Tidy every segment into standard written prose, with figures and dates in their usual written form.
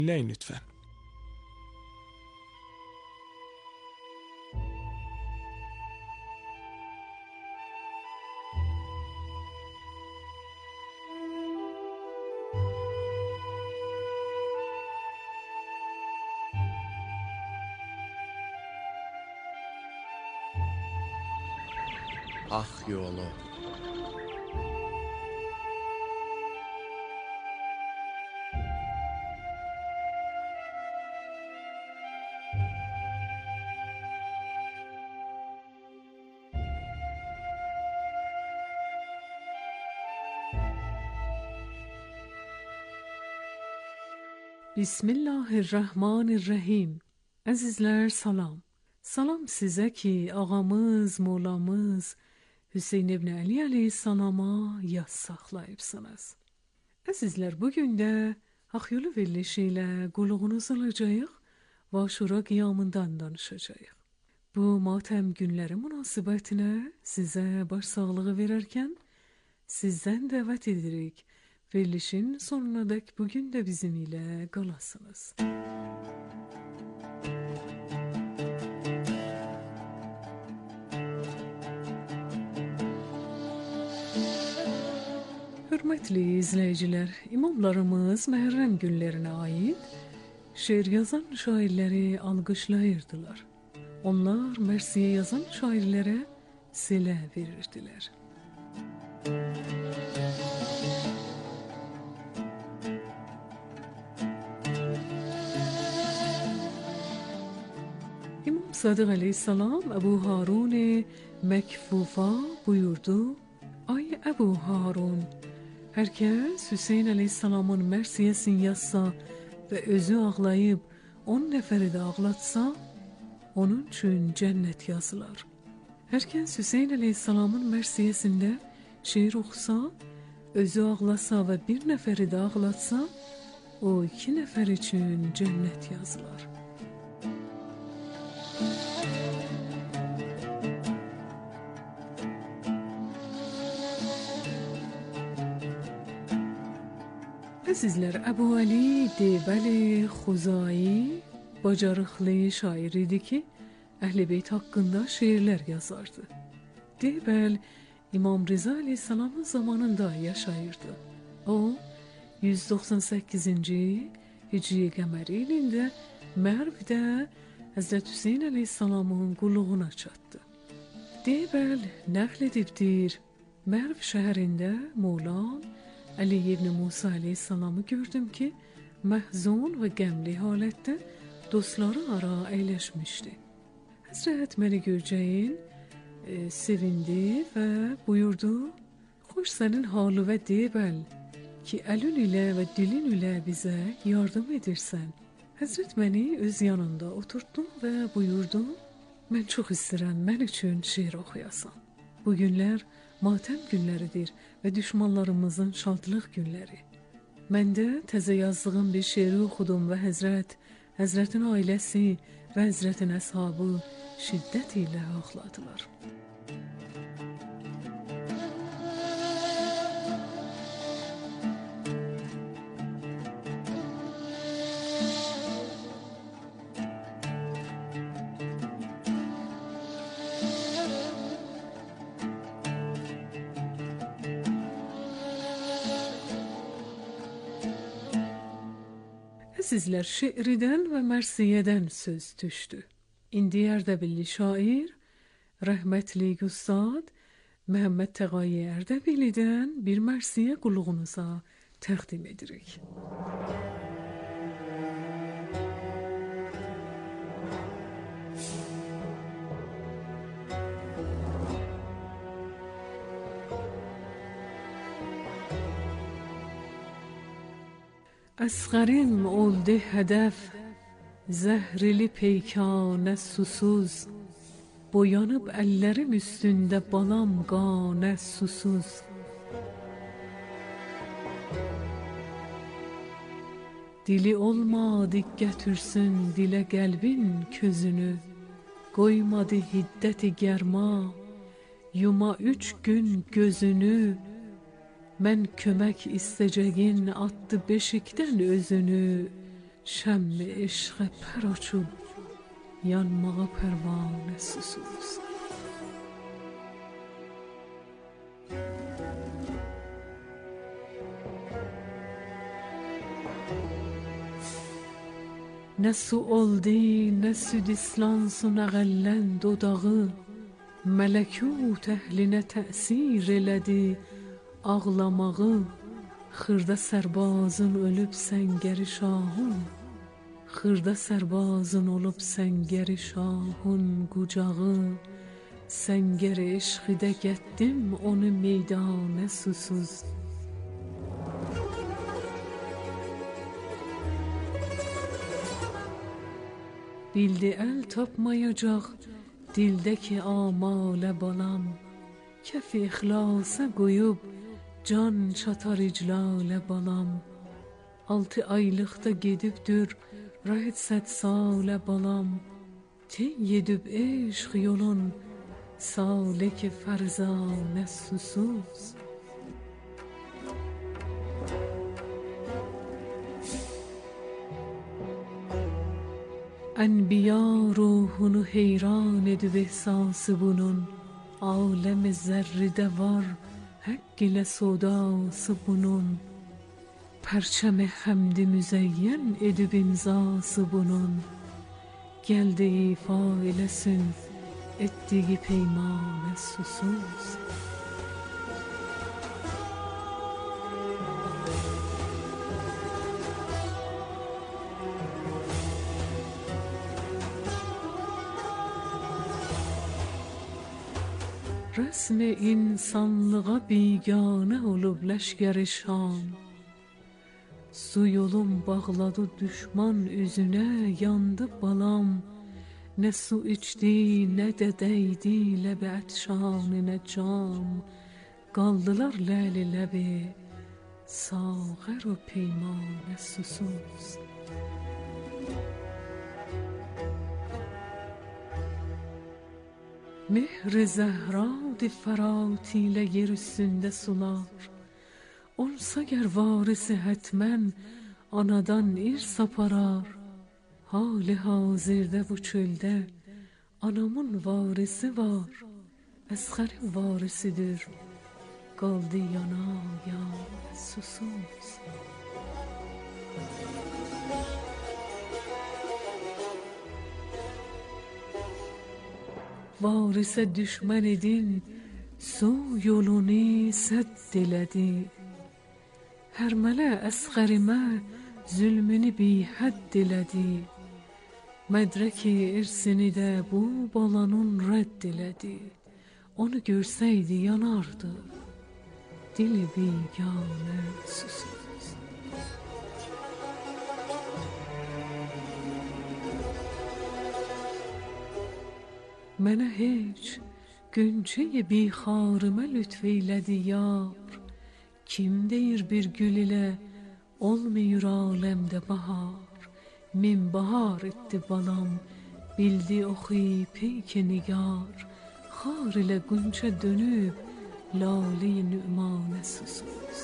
Dinleyin lütfen. Hak yolu. Bismillahirrahmanirrahim. Əzizlər, salam. Salam sizə ki, ağamız, molamız Hüseyn ibn Ali əleyhissalama yas saxlayıbsınız. Əzizlər, bugün də Haq Yolu verilişi ilə qulluğunuzu alacağıq və Aşura qiyamından danışacağıq. Bu matəm günləri münasibətinə sizə başsağlığı verərkən sizdən dəvət edirik. Verilişin sonuna dek bugün de bizimle qalasınız. Hürmetli izleyiciler, imamlarımız Məhərrəm günlerine ait şiir yazan şairleri alqışlayırdılar. Onlar Mərsiyə yazan şairlere silə verirdiler. Sadıq aleyhisselam Ebu Harun Mekfufa buyurdu: Ay Ebu Harun, herkes Hüseyin aleyhisselamın mərsiyəsini yazsa ve özü ağlayıp 10 nəfəri də ağlatsa, onun üçün cennet yazılar. Herkes Hüseyin aleyhisselamın mərsiyəsində şiir oxusa, özü ağlasa ve bir nəfəri də ağlatsa, o 2 nəfər üçün cennet yazılar. Əzizlər, Əbu Ali Debəli Xuzai bacarıqlı şair idi ki, Əhl-i Beyt haqqında şiirlər yazardı. Debəl İmam Rıza aleyhisselamın zamanında yaşayırdı. O 198-ci Hicri qəməri ilində Mərvdə Həzrət Hüseyin aleyhisselamın qulluğuna çatdı. Debəl nəql edibdir, Mərv şəhərində Moğlan Ali ibn Musa aleyhisselamı gördüm ki, məhzun və qəmli halətdə dostları ara əyləşmişdi. Həzrət məni görəcəyin sevindi və buyurdu: Xoş sənin halı və Debəl ki, əlün ilə və dilin ilə bizə yardım edirsən. Həzrət məni öz yanında oturtdu və buyurdu: Mən çox istəyirəm, mən üçün şiir oxuyasan. Bu günlər matəm günləridir və düşmanlarımızın şadlıq günləri. Mən də təzə yazdığım bir şeiri oxudum və Həzrətin ailəsi və Həzrətin əshabı şiddət ilə ağladılar. Sizlər şiirdən və mərsiyədən söz düşdü. İndi Ərdəbilli şair, rəhmətli Ustad Məhəmməd Təqayi Ərdəbillidən bir mərsiyə qulluğunuza təqdim edirik. Əsğərim oldu hədəf, zəhrili peykanə susuz, boyanıb əllərim üstündə balam qanə susuz. Dili olmadı gətirsün dilə qəlbin közünü, qoymadı hiddəti gərma, yuma 3 gün gözünü. Mən kömək istəcəyin atdı beşikdən özünü, şəmm eşqə pər açıb yanmağa pərvanə susuz. Nə su oldu, nə süd islans nə qəllən dodağı, mələkut əhlinə təsir elədi ağlamağı. Xırda sərbazın ölüb səngəri şahın, xırda sərbazın olub səngəri şahın qucağı. Səngəri eşqidə gətdim onu meydanə susuz. Bildi əl tapmayacaq dildəki amalə balam, kəf-i ixlasa qoyub can çatar iclalə balam. 6 aylıqda gedibdür rəhət 100 salə balam, tey edib eşq yolun salik fərzanə susuz. Ənbiya ruhunu heyran edib ehsası bunun, aləm-i zərridə var həqq ilə sodası bunun. Pərçəm-i həmdi müzəyyən edib imzası bunun, gəldi ifa eləsin etdiyi peymanə susuz. Rəsm-i insanlığa biganə olub ləşkər-i Şam, su yolum bağladı düşman üzünə, yandı balam. Nə su içdi, nə də dəydi ləb-i ətşanınə cam, qaldılar ləli ləbi sağər o peymanə susuz. Mehr-i Zəhra-di Fərat ilə yer üstündə sular, olsa gər varisi hətmən anadan irs aparar. Hali hazirdə bu çöldə anamın varisi var, Əsxərin varisidir, qaldı yana yana susuz. Varisə düşmən edin, su yolunu sədd elədi. Hərmələ Əsxərimə zülmünü bihədd elədi. Mədrəki irsini də bu balanın rədd elədi. Onu görsəydi yanardı, dili biganə susuz. Mənə heç Güncəyi bixarımə lütf eylədi yar. Kim deyir bir gül ilə olmayır aləmdə bahar. Min bahar etdi balam, bildi oxi peyk nigar. Xar ilə qunçə dönüb lale-i nümanə susuz.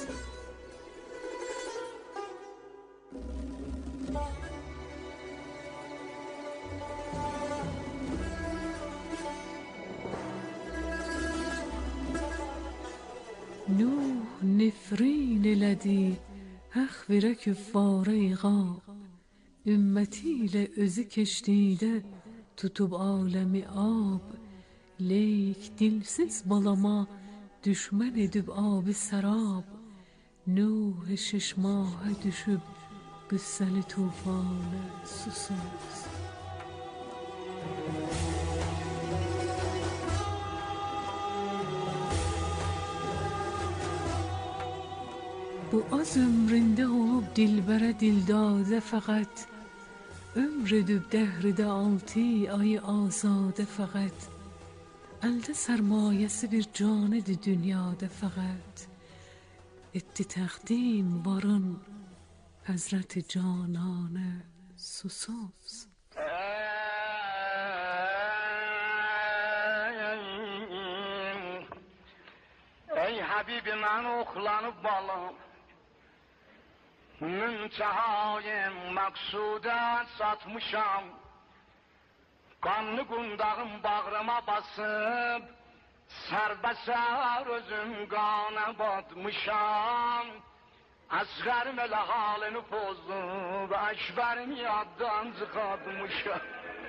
Nuh nefrin elədi, əxvirə küffara iqab. Ümməti ilə özü keçdidə tutub aləmi ab. Leyk dilsiz balama düşmən edib abi sərab. Nuh 6 mahə düşüb qüssəli tufanə susuz. Bu az ömründə olub dilbərə dildadə fəqət. Ömr edib dəhridə 6 ayı azadə fəqət. Əldə sərmayəsi bir canıdır dünyada fəqət. Etdi təqdim varın həzrəti cananə susuz. Ey Həbibi mən oxlanıb balım, Müntehai maksuda satmışam, kanlı kundağım bağrıma basıp, serbesar özüm kana batmışam. Asğarım elə halini pozub, Ekberim yaddan çıxartmışam.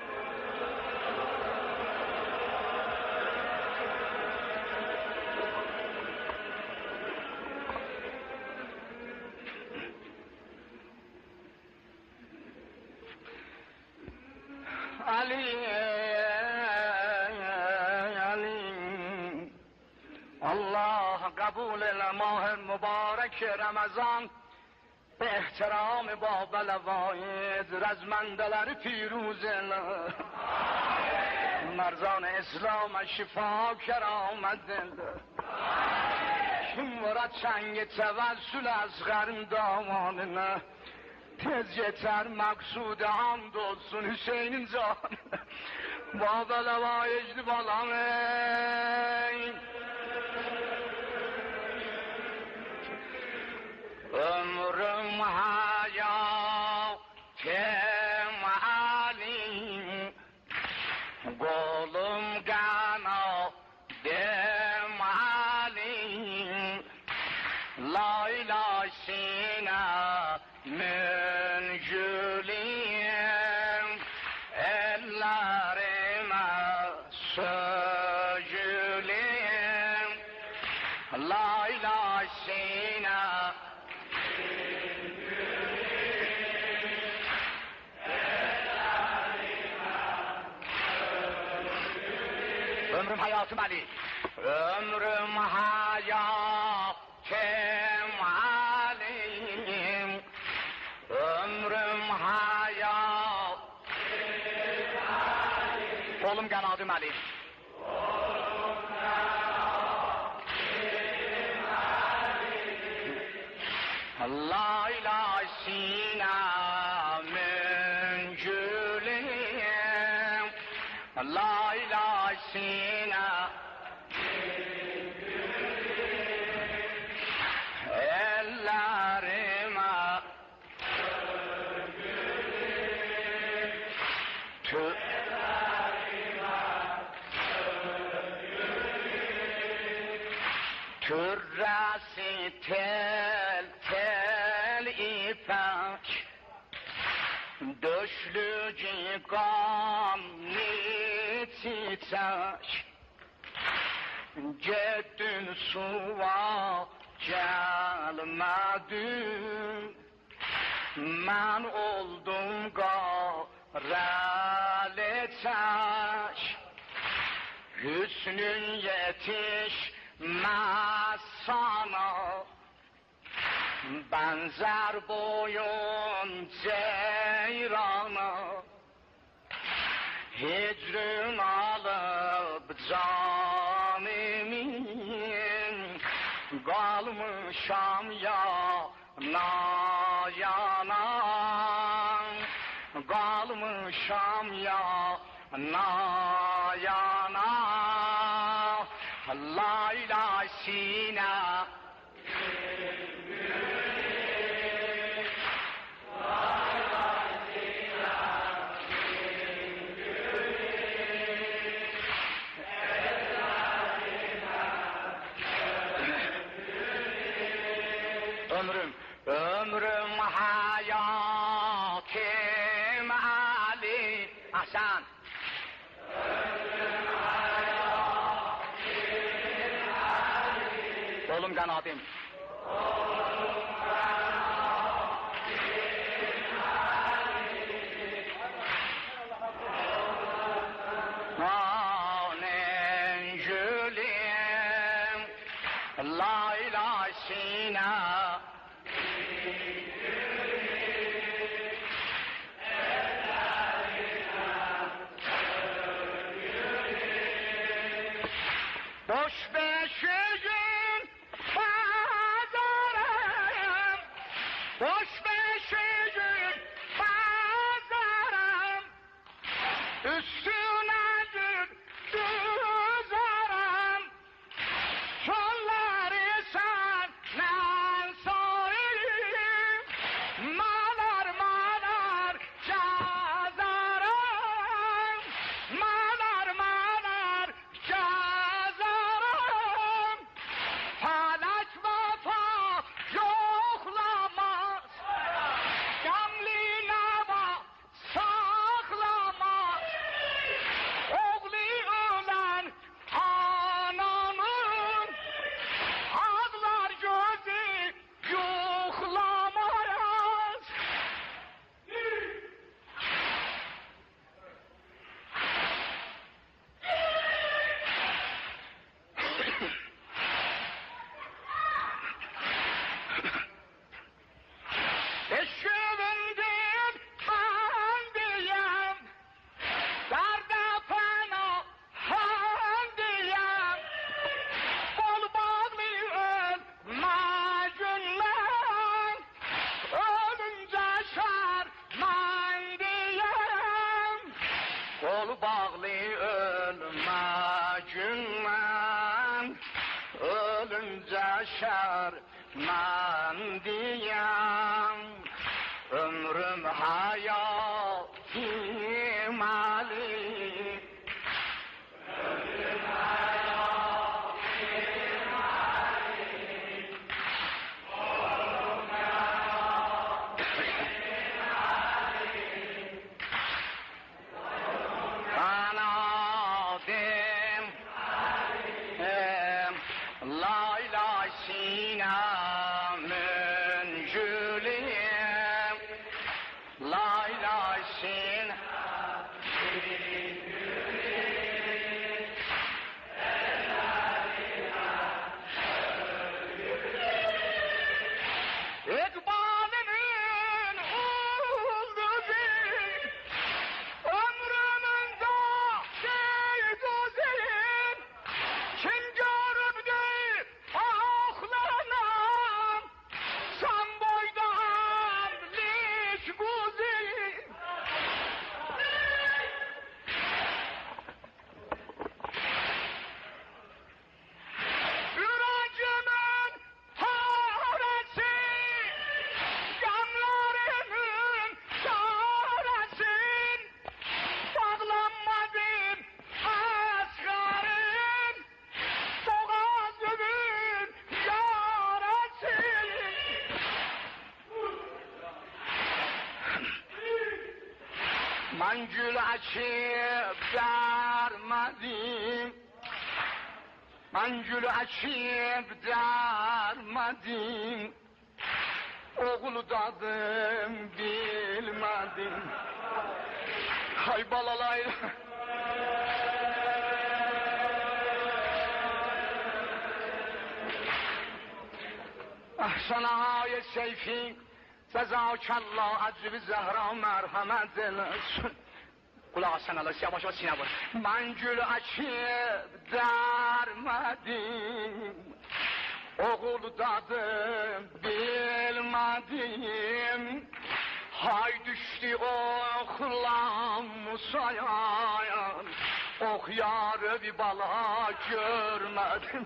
Ali, Ali, Allah kabul eyle mah mübarek Ramazan. به احترام بابل واحد رزمندلر پیروز مرزان اسلام شفا کرامت دل kim vurad çenge tevessül asgarın damanına tez yeter maksud hamd olsun Hüseyin'in canına Babel havayecdi balam ey ömrüm hayatım alim kolum kanadım alim la ilahe sine müncüliyim ellerime sözüliyim la ilahe sine ömrüm hayatım Ali ömrüm hayatım alim ömrüm hayatım alim kolum kanadım Ali la ilahe sine müncüliyim la ilahe sine ellerime türresi tel tel ipek döşlücü gamli çiçek Ceddün suva gelmedim Ben oldum gareli çek Hüsnün yetişmez sana benzer boyun ceyrana Hicrin alıp canimin kalmışam yana yana kalmışam yana yana la ilahe sine ömrüm hayatım Ali Hasan ömrüm hayatım Ali kolum kanadım Nencülüm la ilahe sine boş beşiğin pazarım boş beşiğin pazarım üstüne düzarım çolları senden soyayım Kol bağlı ölme günmen, ölünce şermen diyem. Ömrüm hayatım Ali. Ömrüm hayatım Ali. Oğlum hayatım Ali. Kanadım Layla Sinem'in jüliyem. Layla Sinem'in jüliyem. İkbal'imin ulduzi, ömrümün dağdızi. Kim görübdü ahlanam, sen boydan lik guzi. Yüreğimin haresi, gamlarımın çaresin. Bağlanmadım asgarım, boğazımın yarası. Ben gül açıp dermedim, ben gül açıp dermedim. Oğlu dadım bilmedim. Hay balalay. Sana ayet seyfi Cezakallah acı zehra merhamet eylesin. Kulak aslan Allah, yavaş yavaş sinema. Ben gül açıp dermedim, oğul dadım bilmedim. Hay düştü oğlan musayan, oh yarı bir bala görmedim.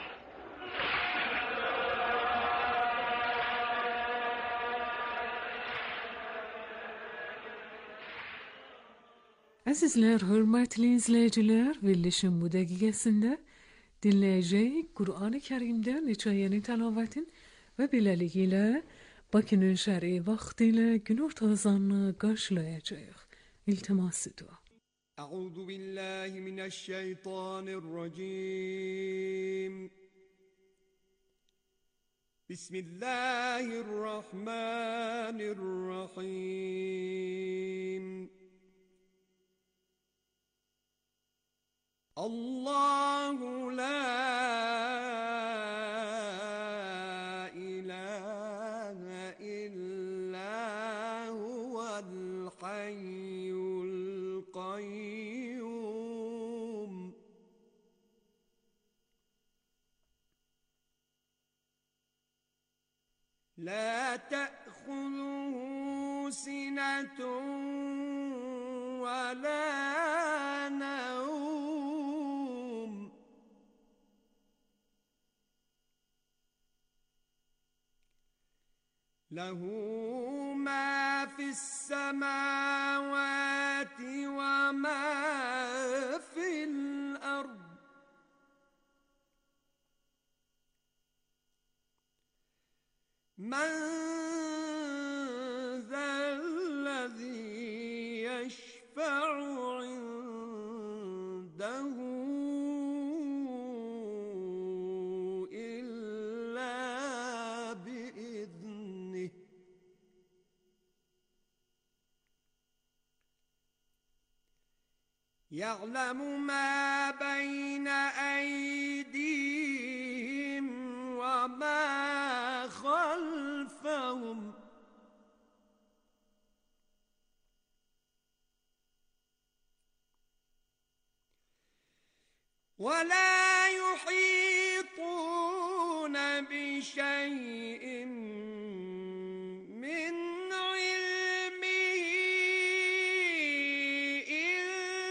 Azizler, hürmetli izleyiciler, Verilişin bu dakikasında dinleyecek Kur'an-ı Kerim'den hikayenin tilavetin ve belirliğiyle Bakı'nın şer'i vaktiyle gün ortazanlığı karşılayacak. İltiması dua. Euzu billahi mineşşeytanirracim. Bismillahirrahmanirrahim. Allahu la ilahe illa huvel hayyul kayyum. La te'khuzuhu sinetun ve la nevm. Lehu ma fis semavati ve ma fil ard. من ذا الذي يشفع عنده إلا بإذنه يعلم ما بين أيديهم وما خلفهم ولا يحيطون بشيء من علمه إلا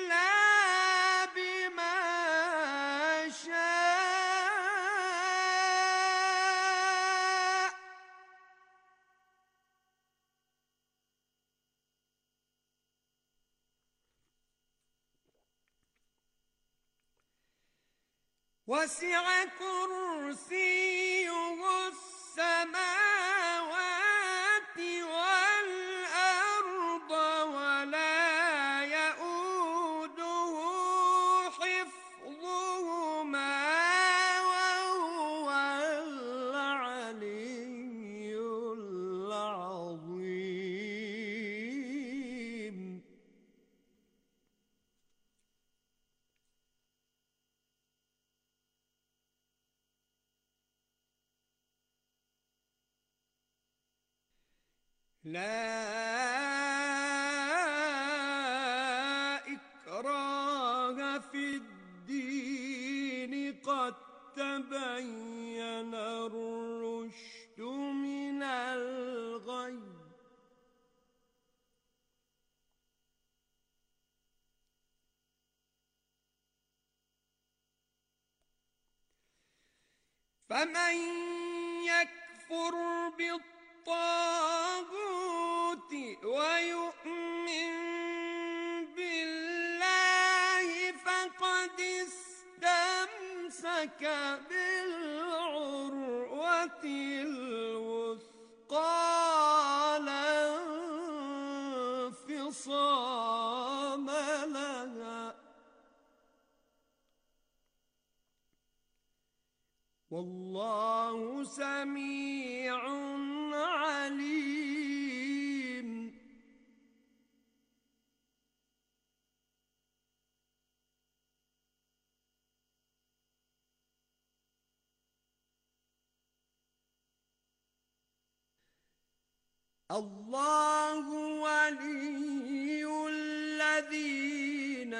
وسع كرسيه السماوات والأرض ولا يؤوده حفظهما وهو العلي العظيم. لا إكراه في الدين قد تبين الرشد من الغي فمن يكفر بالطاغوت ويؤمن بالله فقد استمسك بالعروة الوثقى لا انفصام لها والله سميع عليم. الله ولي الذين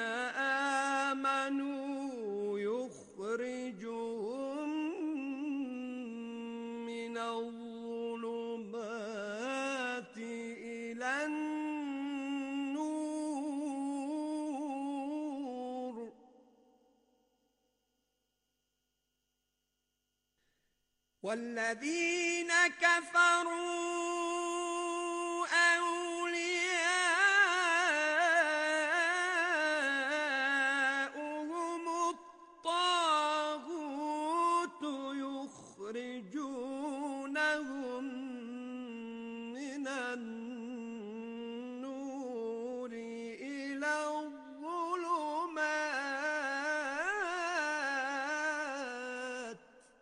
آمنوا يخرجهم من الظلمات إلى النور والذين كفروا أولياؤهم الطاغوت يخرجونهم من النور إلى الظلمات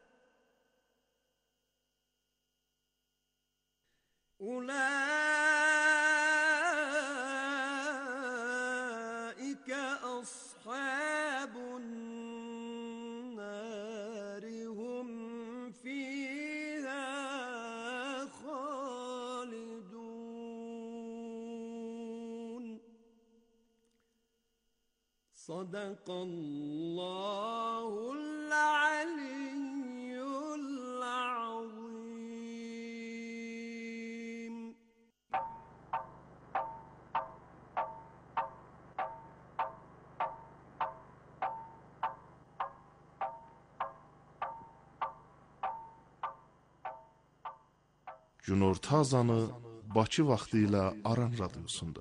أولئك أصحاب النار هم فيها خالدون. صدق الله العلي العظيم. Günorta azanı Bakı vaxtı ilə Aran radiosunda.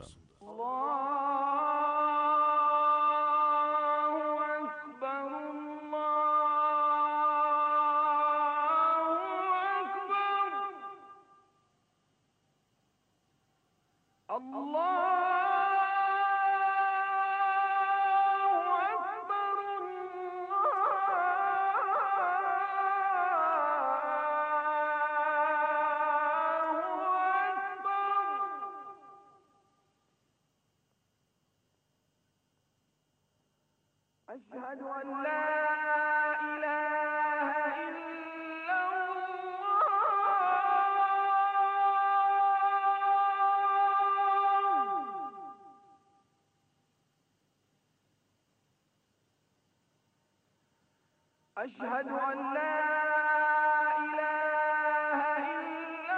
أشهد أن لا إله إلا الله. أشهد أن لا إله إلا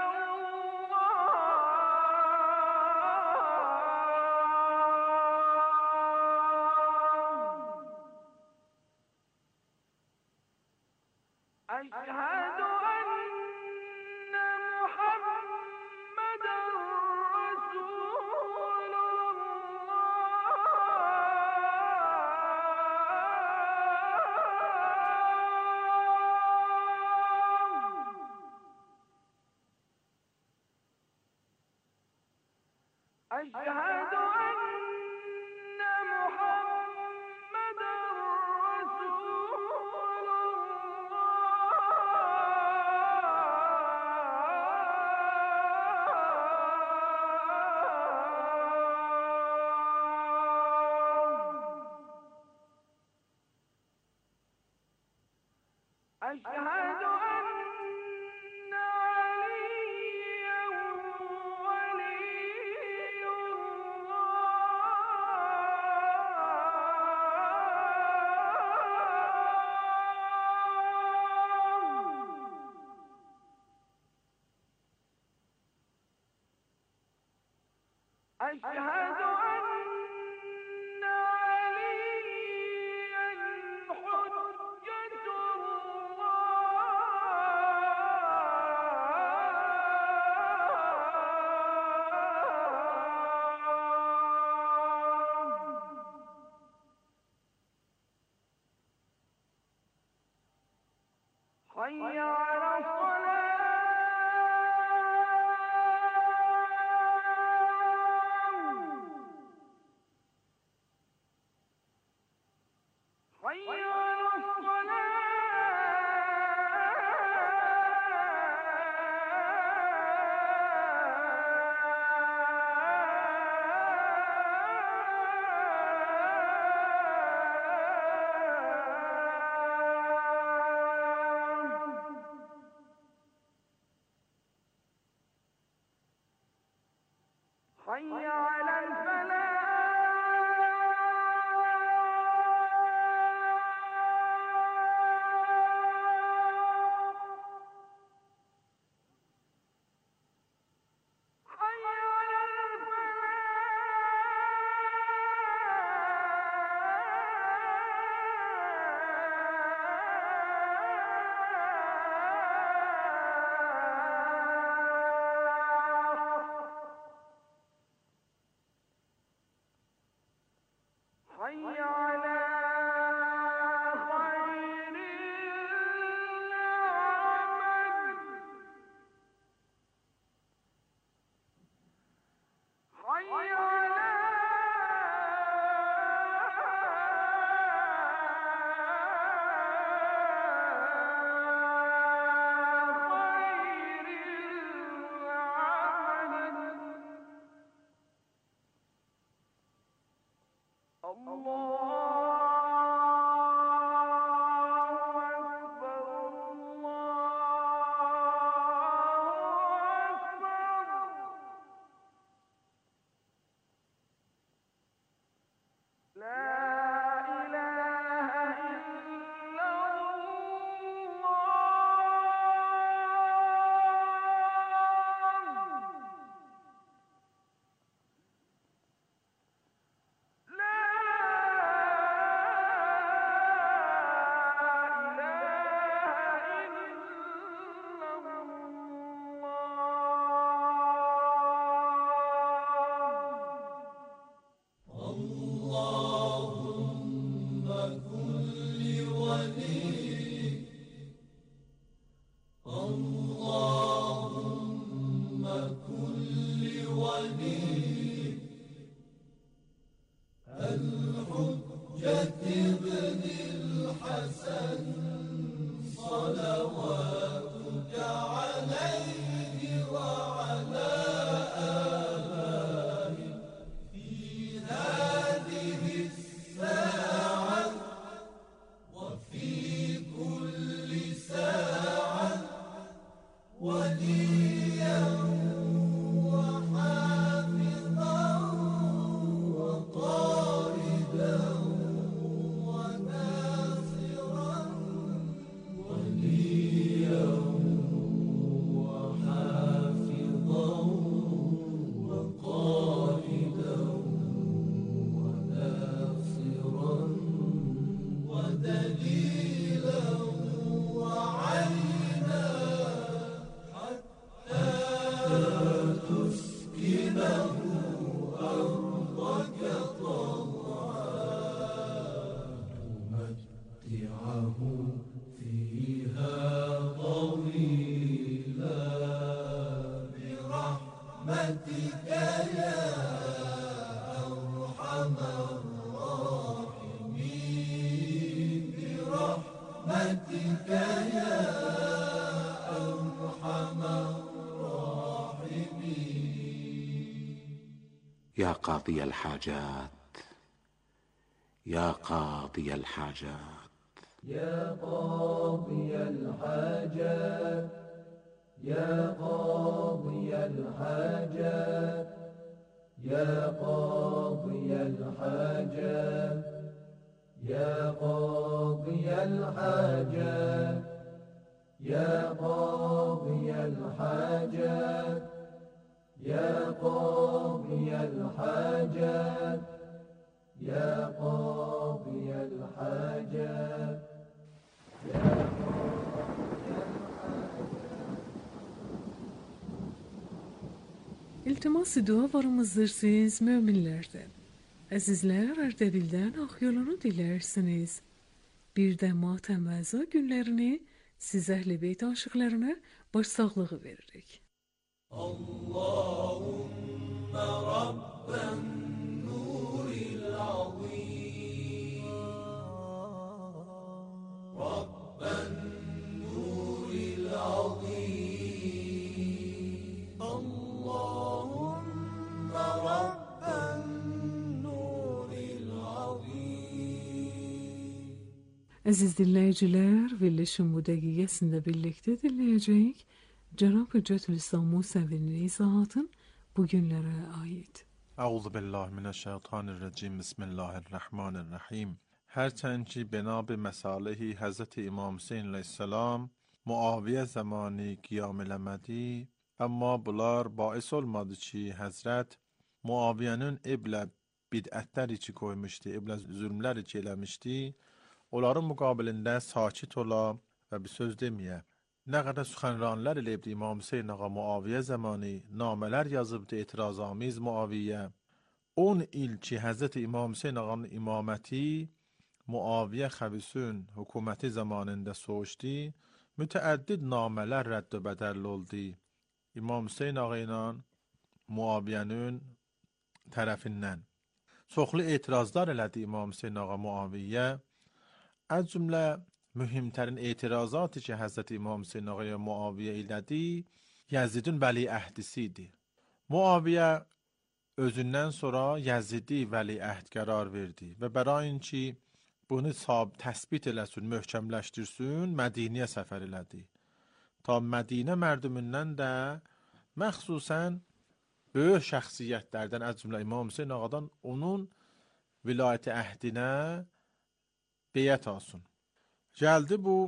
أشهد أن محمدا رسول الله. يا قاضي الحاجات يا قاضي الحاجات يا قاضي الحاجات يا قاضي الحاجات يا قاضي الحاجات يا قاضي الحاجات يا قاضي الحاجات يا قاضي الحاجات يا قاضي الحاجات İltimas dualarımızdır siz müminlerden. Əzizlər, Ərdəbildən Ağyolunu dilərsiniz. Bir də matəm əza günlərini siz Əhl-i Beyt aşıqlarına başsağlığı veririk. Allahümme Rabben nuril azim Rabben nuril azim Allahümme Rabben nuril azim. Əziz dinləyicilər, verilişin bu dəqiqəsində birlikdə dinləyəcəyik Cənab Hüccətülislam Musəvinin izahatın bugünlərə aid. Euzubillahimineşşeytanirracim. Bismillahirrahmanirrahim. Hərçənd ki, bina be məsalehi Həzrət İmam Hüseyin aleyhisselam Muaviyə zamanı qiyam eləmədi, amma bunlar bais olmadı ki, Həzrət Muaviyənin eblə bidətləri ki koymuşdu, eblə zülmləri ki eləmişdi, onların müqabilində sakit ola və bir söz deməyə. Nə qədər süxənranlar eləyibdi İmam Hüseyin ağa Muaviyə zamanı, namələr yazıbdı etirazamiz Muaviyə. 10 il ki, Həzrət İmam Hüseyin ağanın imaməti Muaviyə xəbisun hökuməti zamanında soğuşdu, mütəəddid namələr rədd və bədəl oldu. İmam Hüseyin ağa ilə Muaviyənin tərəfindən. Çoxlu etirazlar elədi İmam Hüseyin ağa Muaviyə. Az cümlə mühimtərin etirazatı ki, Həzrət İmam Hüseyin ağaya Muaviyə elədi, Yəzidin vəli əhdisi idi. Muaviyə özündən sonra Yəzidi vəli əhd qərar verdi və bərayin ki, bunu təsbit eləsin, möhkəmləşdirsin, Mədiniyə səfər elədi. Ta Mədinə mərdümündən də məxsusən böyük şəxsiyyətlərdən, az cümlə İmam Hüseyin ağadan onun vilayəti əhdinə beyət alsın. Gəldi bu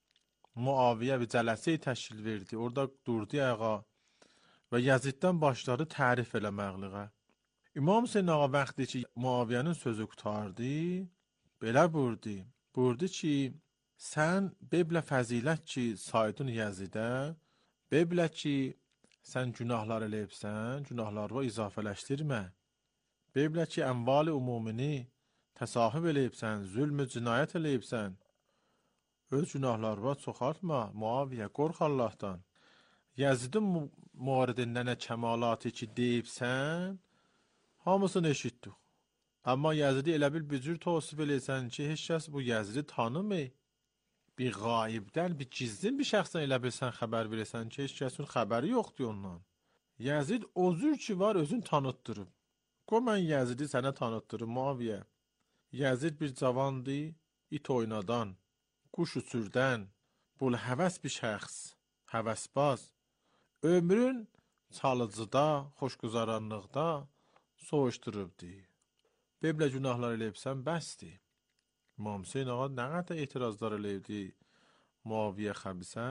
Muaviyə bir cələsə təşkil verdi. Orada durdu ayağa və Yaziddən başladı tərif eləməqliğə. İmam Hüseyin ağa vaxtı ki, Muaviyənin sözü qutardı, belə buyurdu. Buyurdu ki, sən beblə fəzilət ki, saydın Yazidə, beblə ki, sən günahlar eləyibsən, günahlarına izafələşdirmə. Beblə ki, ənvali umumini təsahüb eləyibsən, zülmü cinayət eləyibsən, öz günahlarına çoxaltma, Muaviyə, qorx Allahdan. Yazidin muaridində nə kəmalatı ki deyibsən, hamısını eşitdik. Amma Yazidi elə bir cür təvsif eləysən ki, heç kəs bu Yazidi tanımır. Bir qaibdən, bir gizlin bir şəxsdən elə bilsən xəbər verirsən ki, heç kəsin xəbəri yoxdur ondan. Yazid o cür ki var, özün tanıtdırıb. Qoy mən Yazidi sənə tanıtdırım, Muaviyə. Yazid bir cavandı, it oynadan, quş uçurdan, bul həvəs bir şəxs, həvəsbaz. Ömrün çalıcıda, xoşguzaranlıqda soğuşdurubdi. Beblə günahlar eləyibsən, bəsdir. İmam Hüseyin ağa nə qədər etirazlar eləyibdi Muaviyə xəbisə?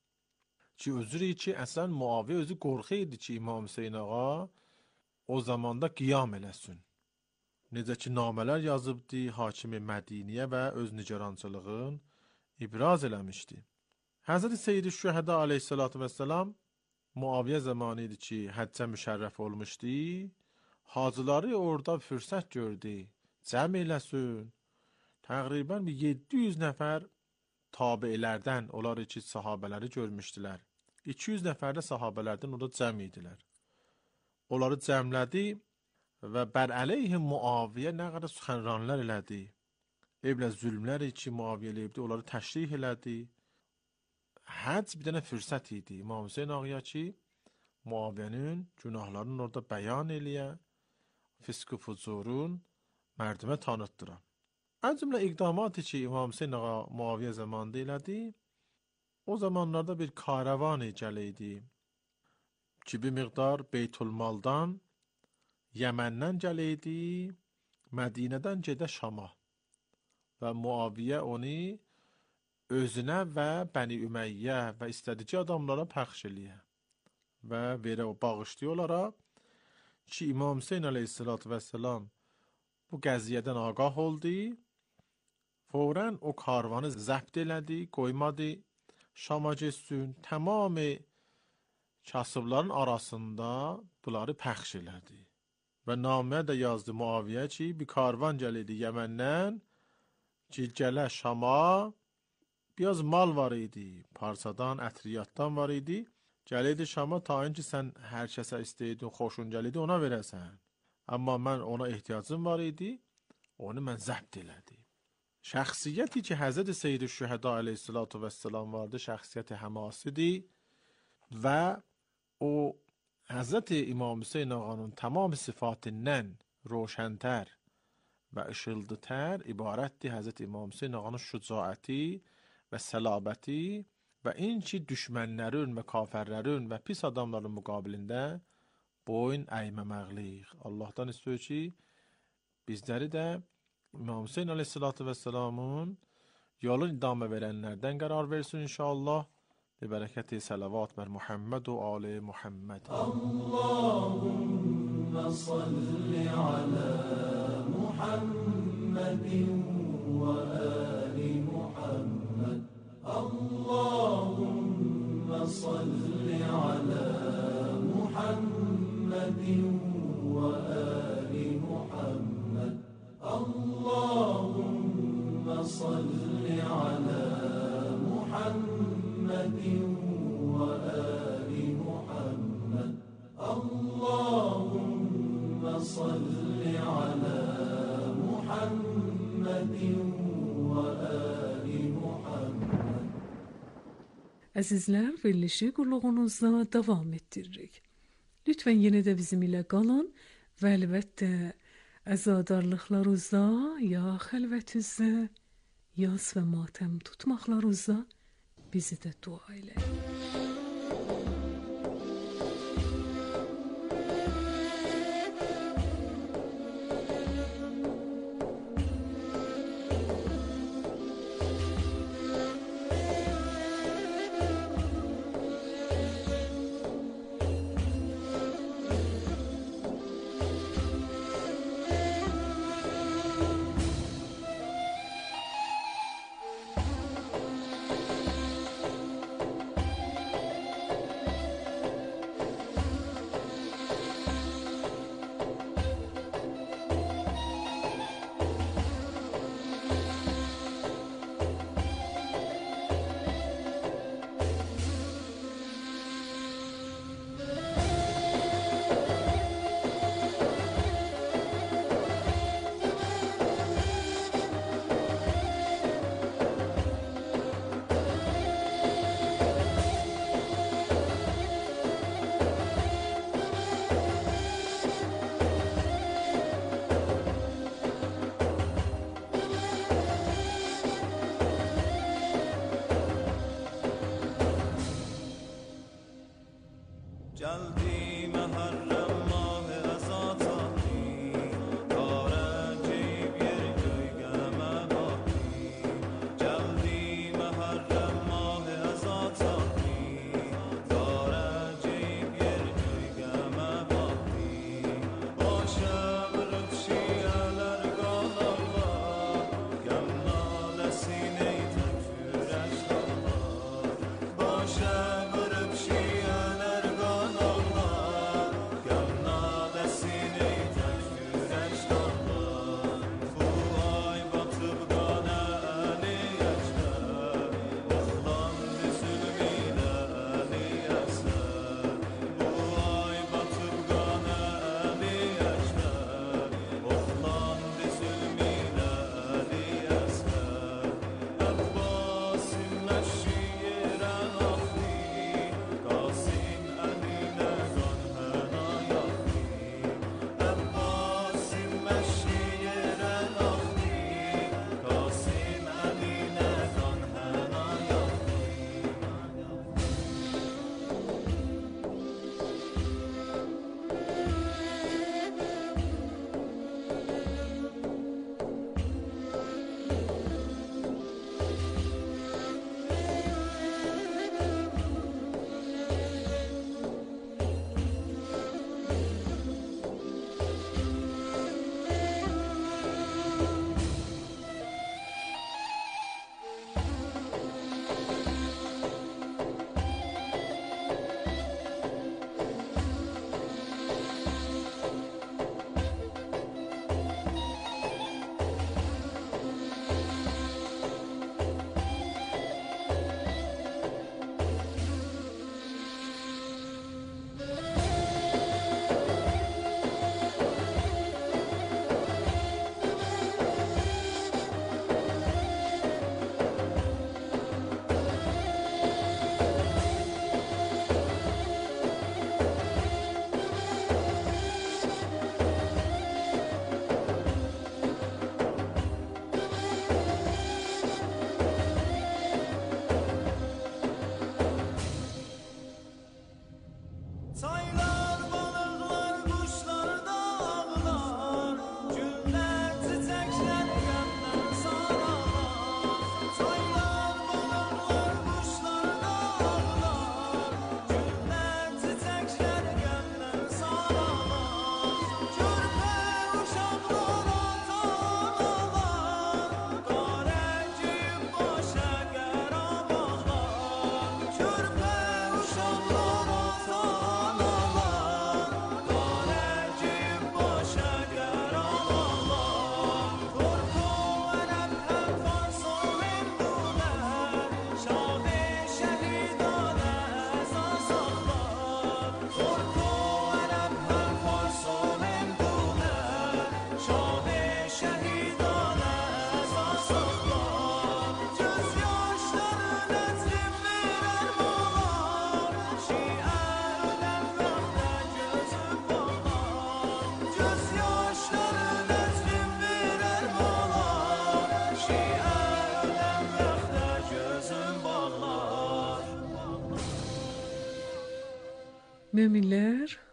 Ki, özürü ki, əslən Muaviyə özü qorxuydu ki, İmam Hüseyin ağa o zamanda qiyam eləsin. Necə ki, namələr yazıbdı hakimi Mədiniyə və öz nigarançılığın ibraz eləmişdi. Həzrət Seyyid-i Şühəda aleyhissalatu vesselam Muaviyə zamanı idi ki, həccə müşərrəf olmuşdu. Hacıları orada fürsət gördü, cəm eləsin. Təqribən 700 nəfər tabiilərdən, onlar ki, sahabələri görmüşdülər. 200 nəfər də sahabələrdən orada cəm idilər. Onları cəmlədi və bər əleyhi Muaviyə nə qədər süxənranlar elədi. Eblə zülmləri ki, Muaviyə eləyibdi, onları təşrih elədi. Həcc bir dənə fürsət idi İmam Hüseyin ağaya ki, Muaviyənin günahlarını orada bəyan eləyə fisk و fuzurun مردمه tanıttıram. از جمله اقداماتی که امام حسین آقا معاویه زمانده elədi, o zamanlarda bir karavani gələydi ki, bir miqdar Beytülmaldan, Yemen'den gələydi, Mədinədən gedə Şama və Muaviyə onu özünə və Bəni Ümeyyə və istədici adamlara pəxş eləyə və verə o bağışlıyor olaraq ki, İmam Hüseyin aleyhissalatü vesselam bu qəziyyədən ağah oldu, fawrən o karvanı zəbt elədi, qoymadı Şama getsin, tamam kasıbların arasında bunları pəxş elədi və namə də yazdı Muaviyə ki, bir karvan gəlirdi Yeməndən ki, gələ Şama, biraz mal var idi, parçadan, ətriyyatdan var idi, gəlirdi Şama ta ki, sən hər kəsə istəydin, xoşun gəlirdi, ona verəsən. Amma mən ona ehtiyacım var idi, onu mən zəbt elədim. Şəxsiyyəti ki, Həzrət Seyyid-i Şühəda aleyhissalatu vesselam vardı, şəxsiyyəti həmasidir və o Həzrət İmam Hüseyin ağanın tamam sıfatından roşəntər və ışıldıtər ibarətdir Həzrət İmam Hüseyin ağanın şücaəti və səlabəti və in ki, düşmənlərin və kafərlərin və pis adamların müqabilində boyun əyməməqlik. Allahdan istiyor ki, bizləri də İmam Hüseyin aleyhissalatü vesselamın yolun idame verənlərdən qərar versin inşallah. Bərəkəti salavat bər Muhammed və ali Muhammed. Allahümme salli ala Muhammedin və ali Muhammed. Allahümme salli ala Muhammedin və ali Muhammed. Allahümme salli ala Muhammedin ve Ali Muhammed. Allahümme salli ala Muhammedin ve Ali Muhammed. Əzizlər, verilişi qulluğunuzla davam etdiririk. Lütfən yenə də bizimlə qalın və əlbəttə əzadarlıqlarınızda ya xəlvətinizdə yas və matəm tutmaqlarınızda bizi də dua eləyin.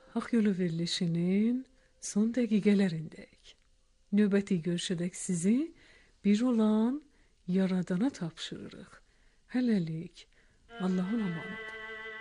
Hak yolu verilişinin son dakikalarındayız. Nöbeti görüşedek sizi bir olan Yaradana tapşırırıq. Hələlik, Allah'ın amanıdır.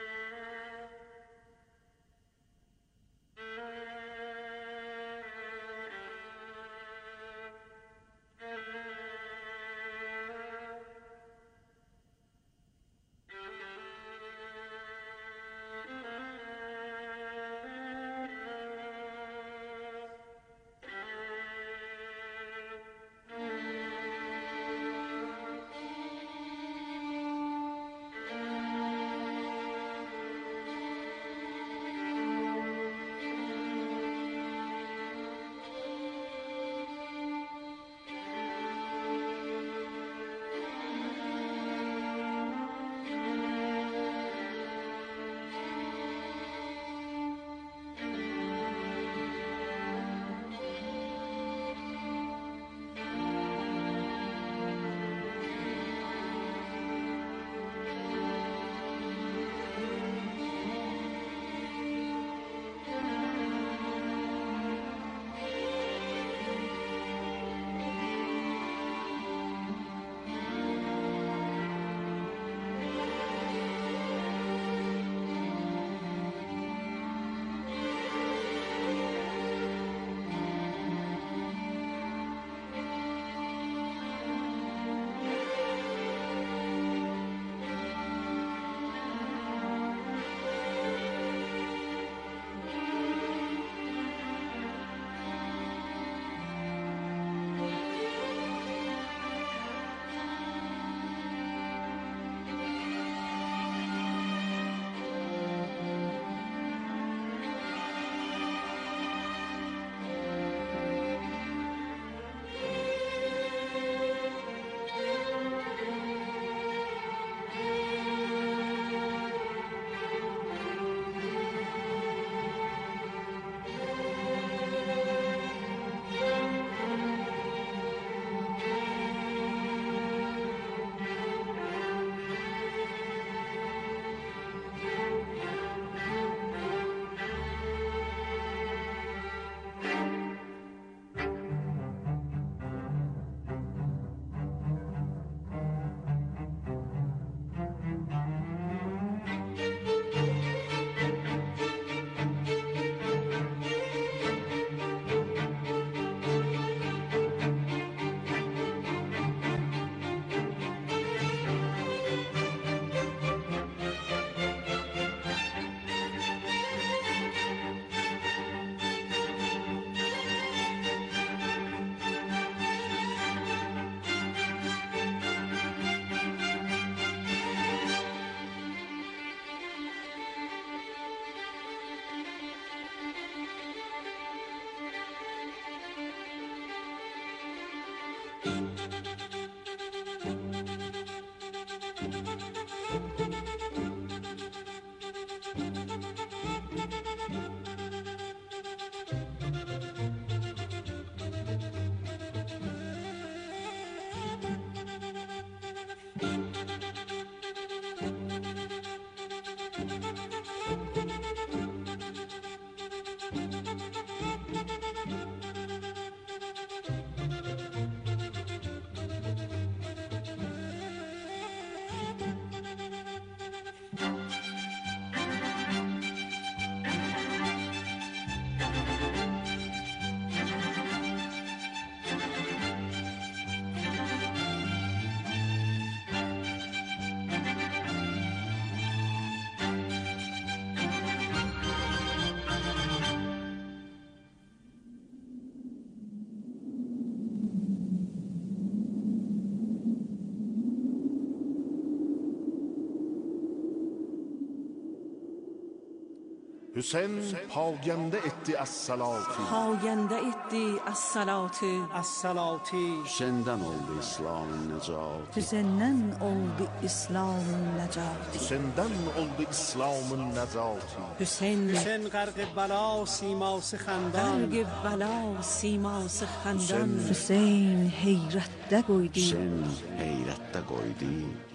Hüseyin pagende etti as-salati. Pagende etti as-salati. As-salati. Hüseyin'den oldu İslam'ın necati. Hüseyin'den oldu İslam'ın necati. Hüseyin'den oldu İslam'ın necati. Hüseyin garg bela siması xandan. Garg bela siması xandan. Hüseyin heyrette koydu. Hüseyin heyrette koydu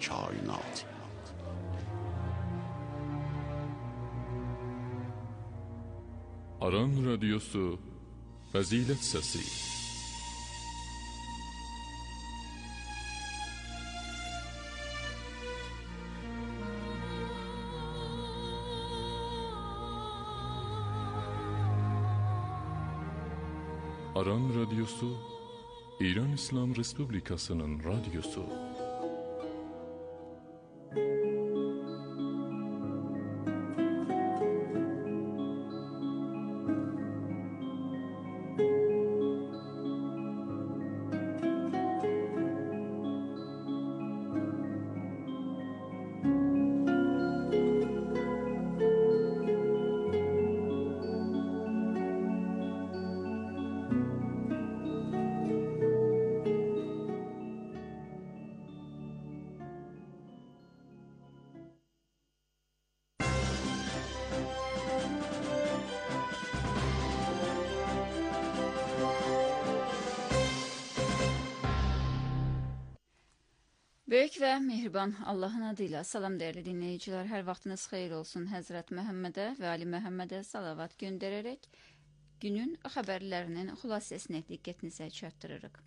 kainat. Aran Radyosu Fazilet Səsi. Aran Radyosu İran İslam Respublikası'nın radyosu. Böyük və mehriban Allahın adıyla salam dəyərli dinləyicilər. Hər vaxtınız xeyir olsun. Həzrət Məhəmmədə və Ali Məhəmmədə salavat göndərərək günün xəbərlərinin xülasəsini diqqətinizə çatdırırıq.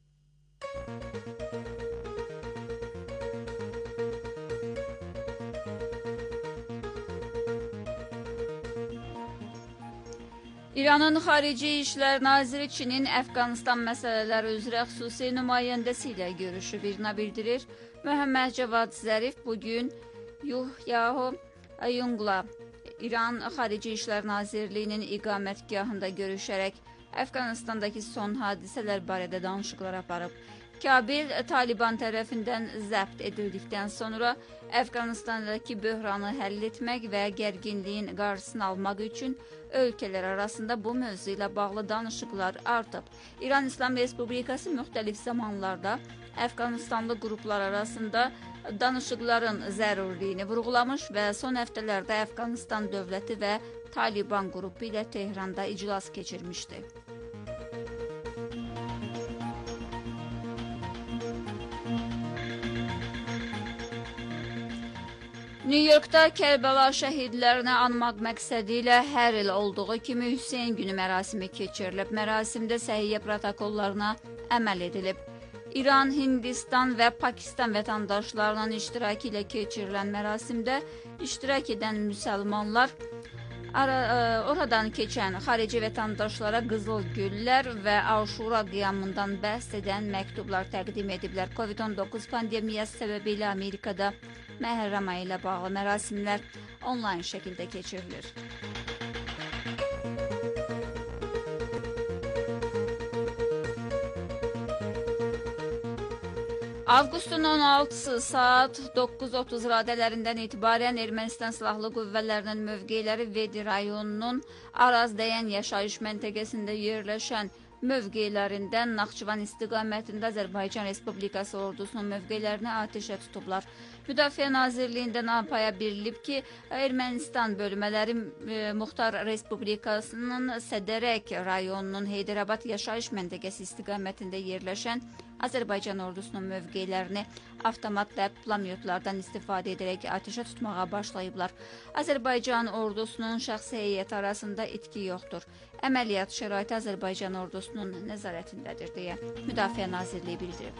İranın Xarici İşlər Naziri Çinin Əfqanistan məsələləri üzrə xüsusi nümayəndəsi ilə görüşüb. İRNA bildirir, Məhəmməd Cavad Zərif bugün Yuhyahu Ayungla İran Xarici İşlər Nazirliyinin iqamətgahında görüşərək Əfqanistandakı son hadisələr barədə danışıqlar aparıb. Kabil Taliban tərəfindən zəbt edildikdən sonra Əfqanistandakı böhranı həll etmək və gərginliyin qarşısını almaq üçün ölkələr arasında bu mövzu ilə bağlı danışıqlar artıb. İran İslam Respublikası müxtəlif zamanlarda Əfqanistanlı qruplar arasında danışıqların zərurliyini vurğulamış və son həftələrdə Əfqanistan dövləti və Taliban qrupu ilə Tehranda iclas keçirmişdi. New Yorkda Kərbəla şəhidlərini anmaq məqsədi ilə hər il olduğu kimi Hüseyn günü mərasimi keçirilib. Mərasimdə səhiyyə protokollarına əməl edilib. İran, Hindistan və Pakistan vətəndaşlarının iştirakı ilə keçirilən mərasimdə iştirak edən müsəlmanlar oradan keçən xarici vətəndaşlara qızıl güllər və Aşura qiyamından bəhs edən məktublar təqdim ediblər. Covid-19 pandemiyası səbəbilə Amerikada Məhərrəm ayı ilə bağlı mərasimlər onlayn şəkildə keçirilir. Avqustun 16-sı saat 9:30 radələrindən etibarən Ermənistan Silahlı Qüvvələrinin mövqeləri Vedi rayonunun Araz Dəyən yaşayış məntəqəsində yerləşən mövqelərindən Naxçıvan istiqamətində Azərbaycan Respublikası ordusunun mövqelərini atəşə tutublar. Müdafiə Nazirliyindən apaya bilinib ki, Ermənistan bölmələri Muxtar Respublikasının Sədərək rayonunun Heydərabad yaşayış məntəqəsi istiqamətində yerləşən Azərbaycan ordusunun mövqelərini avtomat və pulemyotlardan istifadə edərək atəşə tutmağa başlayıblar. Azərbaycan ordusunun şəxsi heyəti arasında itki yoxdur. Əməliyyat şəraiti Azərbaycan ordusunun nəzarətindədir deyə Müdafiə Nazirliyi bildirib.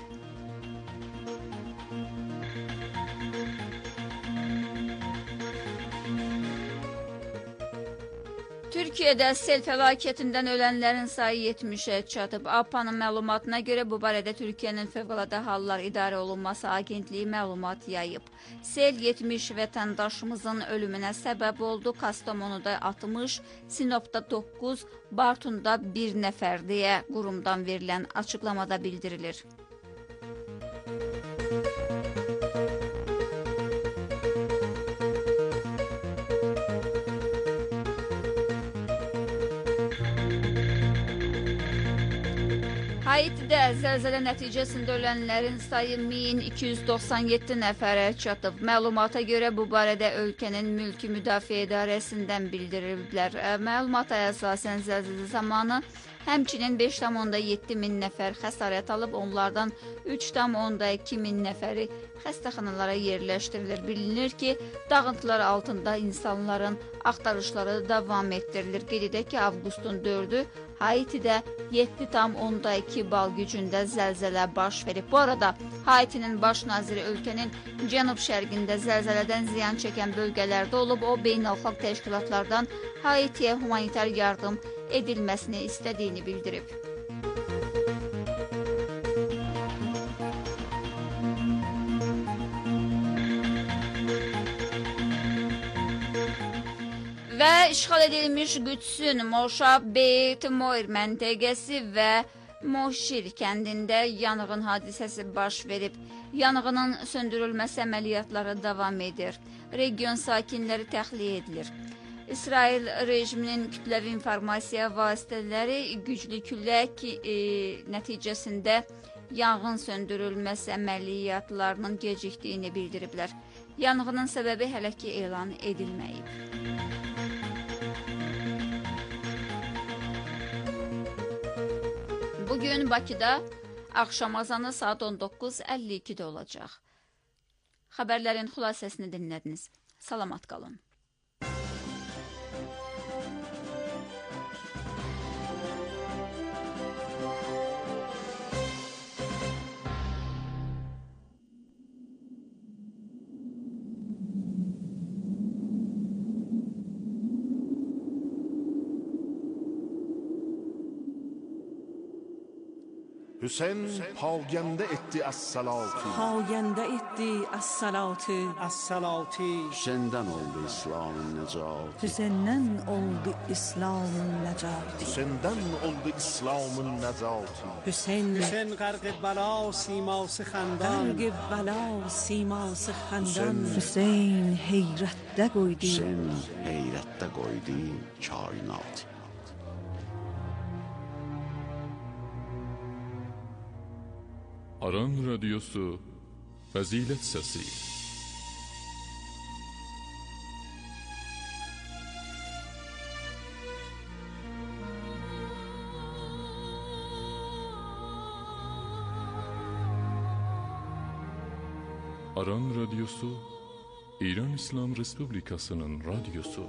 Türkiyədə sel fəlakətindən ölənlərin sayı 70-ə çatıb. APA'nın məlumatına görə bu barədə Türkiyənin Fövqəladə Hallar İdarə Olunması Agentliyi məlumat yayıb. Sel 70 vətəndaşımızın ölümünə səbəb oldu. Kastamonuda 60, Sinopda 9, Bartunda 1 nəfər deyə qurumdan verilən açıqlamada bildirilir. Haitidə İsraildə zəlzələ nəticəsində ölənlərin sayı 1297 nəfərə çatıb. Məlumata görə bu barədə ölkənin mülki müdafiə idarəsindən bildiriliblər. Məlumata əsasən zəlzələ zamanı həmçinin 5,7 min nəfər xəsarət alıb, onlardan 3,2 min nəfəri xəstəxanalara yerləşdirilir. Bilinir ki, dağıntılar altında insanların axtarışları davam etdirilir. Qeyd edək ki, avqustun 4-ü Haitidə 7,2 bal gücündə zəlzələ baş verib. Bu arada Haitinin baş naziri ölkənin cənub-şərqində zəlzələdən ziyan çəkən bölgələrdə olub. O, beynəlxalq təşkilatlardan Haitiyə humanitar yardım edilməsini istədiyini bildirib. Və işğal edilmiş Qüdsün, Moşa, Beyt, Moir məntəqəsi və Moşir kəndində yanğın hadisəsi baş verib. Yanğının söndürülməsi əməliyyatları davam edir. Region sakinləri təxliyə edilir. İsrail rejiminin kütləvi informasiya vasitələri güclü külək nəticəsində yanğın söndürülməsi əməliyyatlarının gecikdiyini bildiriblər. Yanğının səbəbi hələ ki elan edilməyib. Bugün Bakıda axşam azanı saat 19:52-də olacaq. Xəbərlərin xülasəsini dinlədiniz. Salamat qalın. Hüseyin pagende etti as-salatu. Pagende etti as-salatu. As-salati. Hüseyin'den oldu İslam'ın necatı. Hüseyin'den oldu İslam'ın necatı. Hüseyin'den oldu İslam'ın necatı. Hüseyin غرق بلا سیماس خندان. غرق بلا سیماس خندان. Hüseyin heyrətdə qoydu. Hüseyin heyrətdə qoydu kainatı. Aran Radyosu Fəzilət Səsi. Aran Radyosu İran İslam Respublikasının radyosu.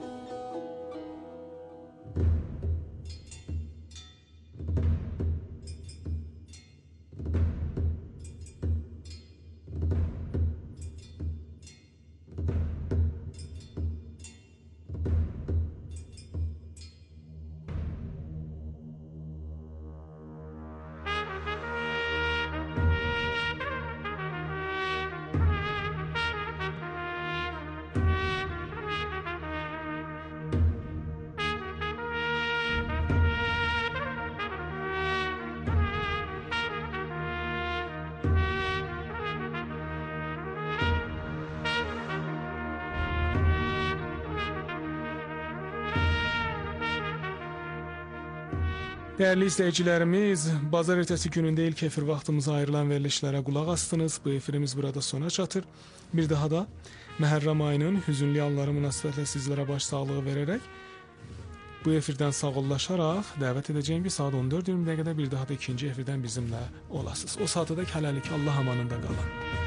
Değerli izleyicilerimiz, bazar ertesi gününde ilk efir vaxtımıza ayrılan verilişlərə qulaq astınız. Bu efirimiz burada sona çatır. Bir daha da Məhərrəm ayının hüzünlü anları münasibətilə sizlərə başsağlığı verərək bu efirdən sağollaşaraq dəvət edəcəyim ki, saat 14:20 dəqiqədə bir daha da ikinci efirdən bizimlə olasınız. O saata da hələlik Allah amanında qalın.